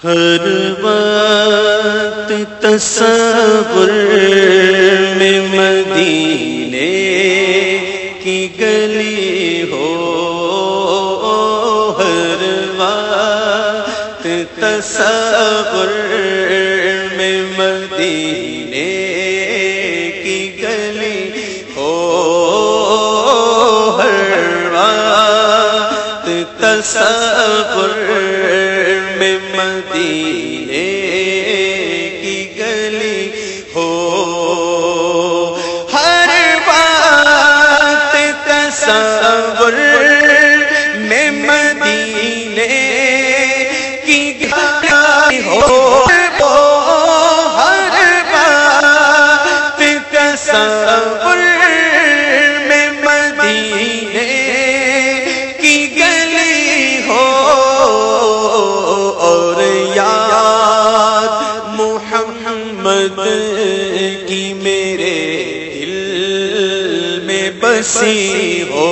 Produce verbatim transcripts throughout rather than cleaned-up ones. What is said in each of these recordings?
ہر وقت تصور میں مدینے کی گلی ہو، ہر وقت تصور میں مدینے کی گلی ہو، ہر وقت تصور میں مدینے کی گلی ہو، ہر وقت تصور میں مدینے کی گلی ہو، ہر وقت تصور میں مدینے کی گلی ہو، اور یاد محمد کی میرے دل میں بسی ہو،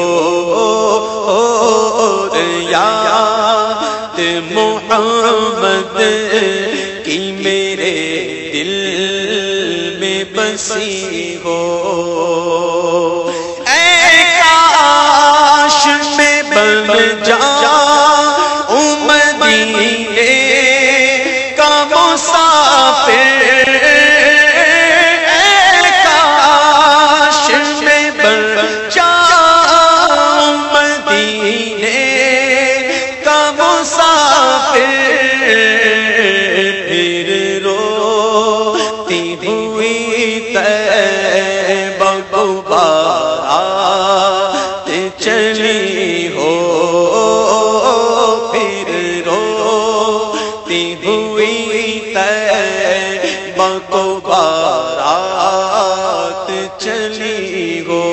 اور یاد محمد کی میرے دل میں بسی ہو، اے کاش میں بن جاؤں مدینے کا مسافر، اے کاش میں بن جاؤں مدینے کا مسافر، پھر روتی ہوئی طیبہ کو بارات چلی ہو، پھر روتی ہوئی طیبہ کو بارات چلی ہو،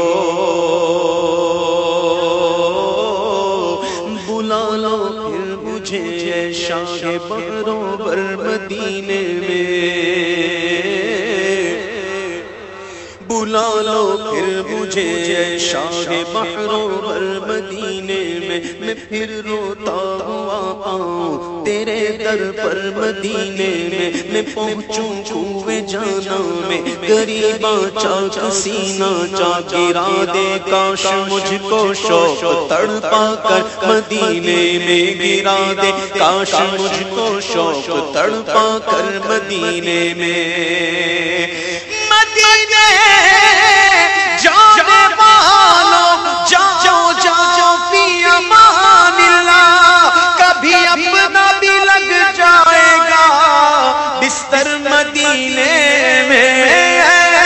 بلا لو پھر مجھے اے شاہ بہروبر مدینے میں، بلا لو پھر مجھے اے شاہ بہروبر مدینے میں، میں پھر روتا ہوا آؤں تیرے در پر مدینے میں، میں پہنچوں کوئے جانا میں، غریباں چاک سینہ چا گرا دے، کاش مجھ کو شوق تڑپا کر مدینے میں گرا دے، کاش مجھ کو شوق تڑپا کر مدینے میں، مدینے جانے والوں جاؤ جاؤ فی امان اللہ، کبھی اپنا بھی لگ جائے گا بستر مدینے میں،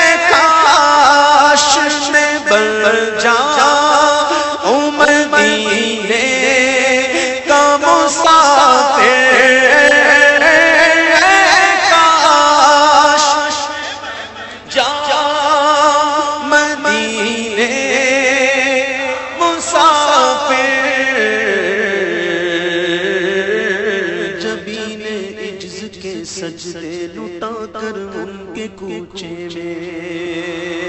کاش میں بن جاؤں مدینے کا مسافر، سجدے لٹا کر ان کے کوچے میں،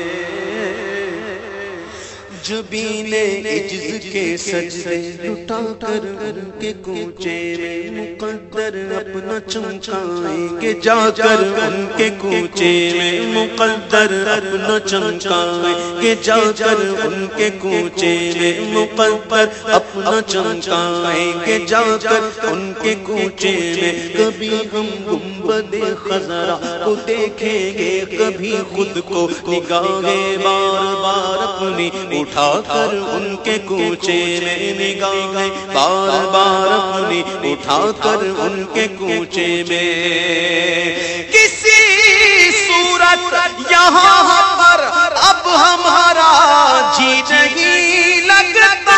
جبین عجز کے سجدے لٹا کر ان کے کوچے میں، مقدر اپنا چمکائیں گے جا کر ان کے کوچے میں، مقدر اپنا چمکائیں گے جا کر ان کے کوچے میں، مقدر اپنا چمکائیں گے جا کر ان کے کوچے میں، کبھی ہم گنبد خضرا کو دیکھیں گے، کبھی خود کو نگاہیں بار بار اپنی اٹھا کر ان کے کوچے میں، نگاہیں بار بار اپنی اٹھا کر ان کے کوچے میں، کسی صورت یہاں پر اب ہمارا جی نہیں لگتا،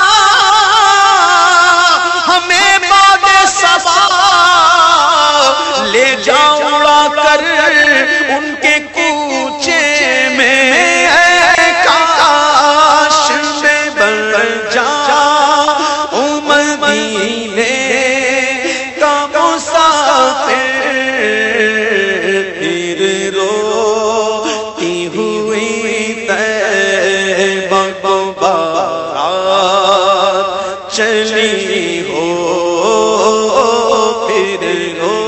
ہمیں بعد صبا لے جاؤ اڑا کر ان کے کوچے میں، کاش میں بن جاؤں مدینے کا مسافر، پھر روتی ہوئی طیبہ کو بارات چلی ہو، پھر رو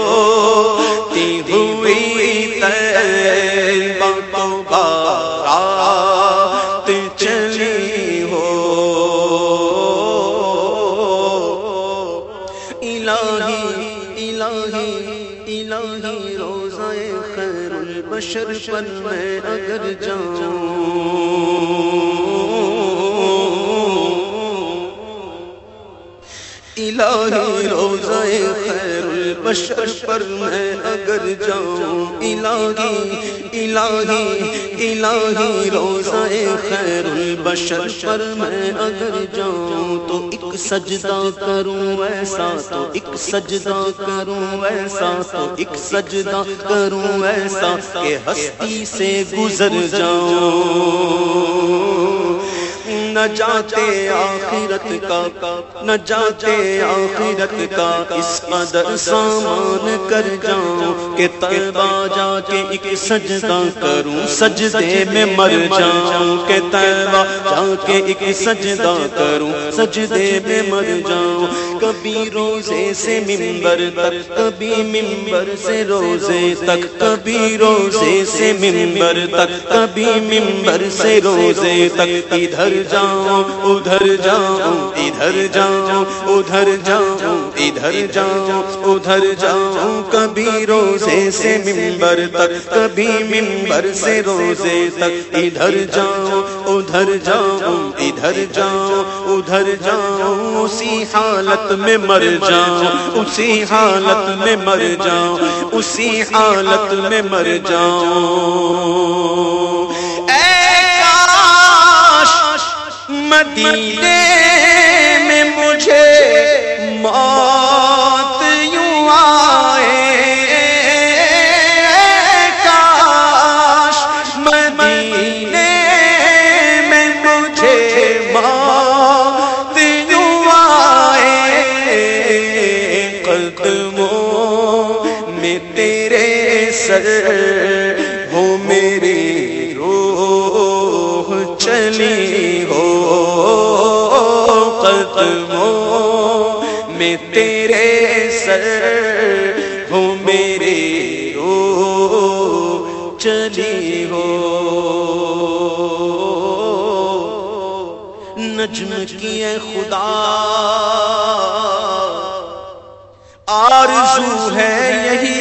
الہی الہی روضہ خیر البشر پر میں اگر جاؤں، الہی روضہ خیر البشر پر میں اگر جاؤں، الہی الہی الہی روضہ خیر البشر پر میں اگر جاؤں، تو ایک سجدہ کروں ایسا، تو ایک سجدہ کروں ایسا، تو ایک سجدہ کروں ایسا کہ ہستی سے گزر جاؤں، نجات آخرت کا نجات آخرت کا اس قدر سامان کر جاؤں کہ طیبہ جا کے ایک سجدہ کروں، سجدے میں مر جاؤں، کہ طیبہ جا کے ایک سجدہ کروں، سجدے میں مر جاؤں، کبھی روزے سے ممبر تک، کبھی ممبر سے روزے تک، کبھی روزے سے ممبر تک، کبھی ممبر سے روزے تک، ادھر جاؤں ادھر جاؤں ادھر جاؤں ادھر جاؤں ادھر جاؤں ادھر جاؤں، کبھی روزے سے ممبر تک، کبھی ممبر سے روزے تک، ادھر جاؤں ادھر جاؤں ادھر جاؤں ادھر جاؤں، اسی حالت میں مر جاؤں، اسی حالت میں مر جاؤں، اسی حالت میں مر جاؤں۔ مدینے میں مجھے موت یوں آئے، کاش مدینے میں مجھے موت یوں آئے، قدموں میں تیرے سر ہو میری روح چلی ہو، قدموں میں تیرے سر ہو میری روح چلی ہو، نجم کی اے خدا آرزو ہے یہی،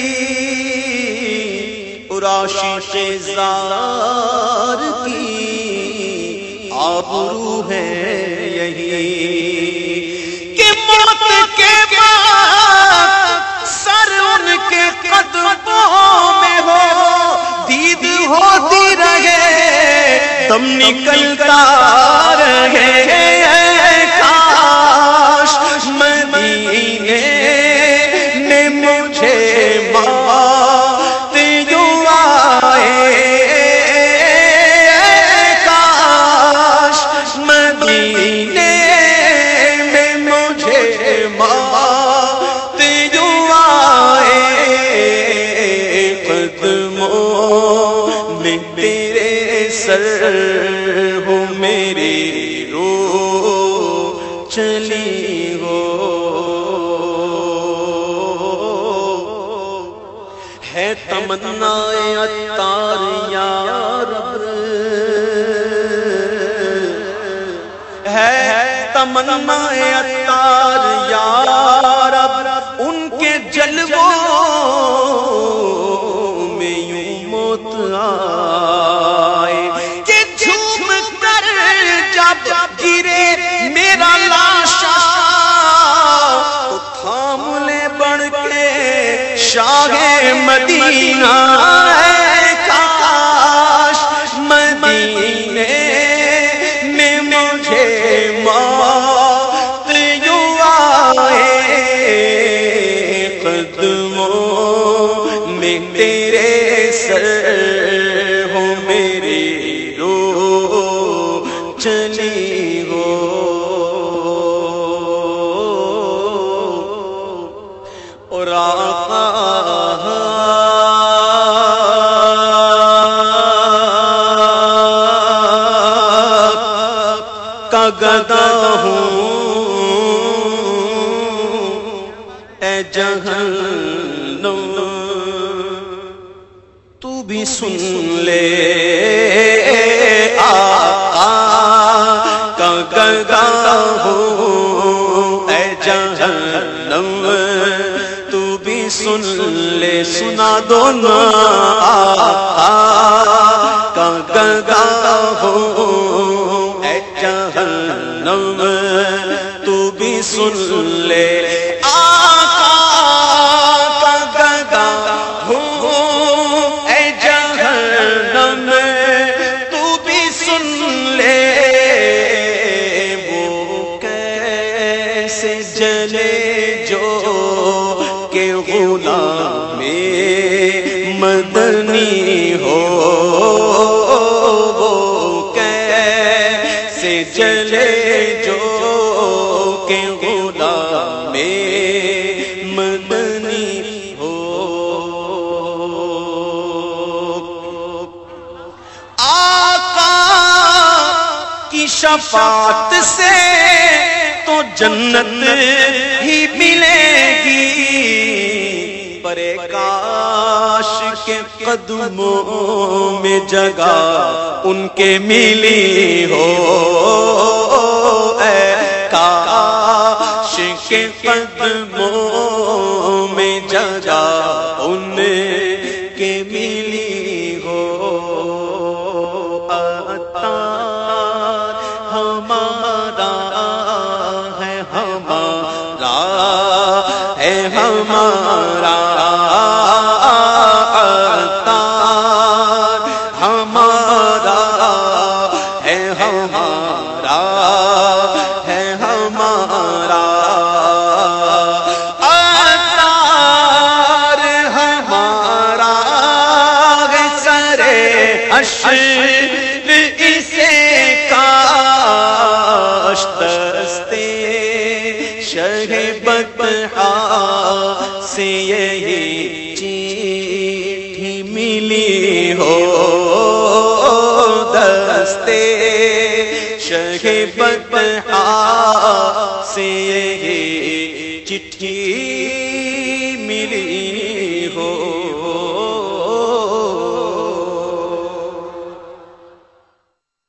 اور عاشق زار کی آبرو ہے یہی، کہ موت کے بعد سر ان کے قدموں میں ہو، دید ہوتی رہے دم نکلتا رہے، کاش مدینے میں مجھے موت یوں آئے، کاش مدینے میں مجھے موت یوں آئے، قدموں میں تیرے سر ہو میری روح چلی ہو، ہے تمنا عطار یا رب، ہے تمنا عطار یا رب، ان کے جلووں میں یوں موت آئے، کہ جھوم کر جب گرے میرا لاشا، تو تھام لے بڑھ کے شاہ مدینہ، کاش مدینے میں مجھے موت یوں آئے، قدموں میں تیرے سر ہو میری روح چلی ہو، اور آقا کا گدا ہوں، اے جہنم تو بھی سن لے، آقا کا گدا ہوں، اے جہنم سن لے سنا دو نا آقا کا گدا ہوں اے جہنم تو بھی سن لے آقا کا گدا ہوں اے جہنم تو بھی سن لے وہ کیسے جلے جو کہ غلام مدنی ہو وہ کیسے جلے جو کہ غلام مدنی ہو آقا کی شفاعت سے تو جنت ہی ملے گی پر کاش کے قدموں میں جگہ ان کے ملی ہو اے کاش کے قدموں میں جگہ ان کے ملی ہو عطار ہمارا ہے ہمارا ہے ہمارا عطار ہمارا ہے ہمارا ہے ہمارا عطار ہمارا ہے سرے حشر اسے کاش دستے شہ بطحا سے یہی چیٹھی ملی ہو دستے شہ بطحا سے یہی چٹھی